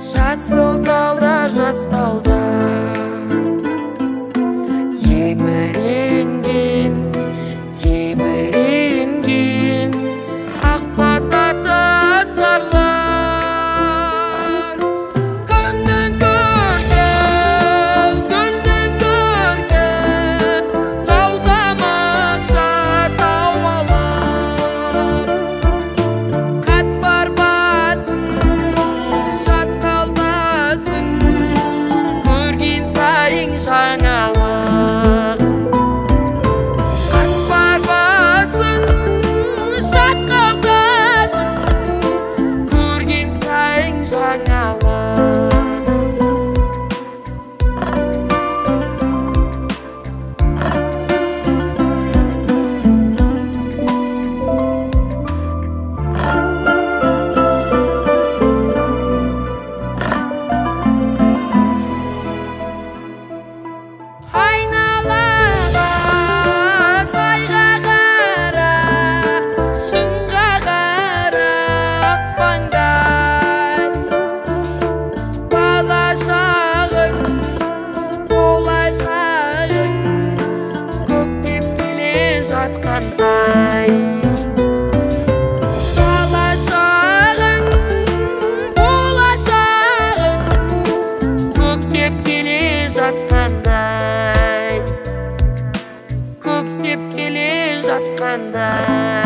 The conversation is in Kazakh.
Жасыл талда жасталда еміренген тебіренген ақбас аты асқарлар күннің көркі талдамақша тауалар қатпар басын шатқалдасын көрген сайын жаңалық қатпар басын шатқалдасын көрген сайын жаңалық айналаға сайға қара шыңға қара ақпаңдай бала шағың болашағың көктеп келе жатқандай бала шағың болашағың көктеп келе жатқандай көктеп келе жатқандай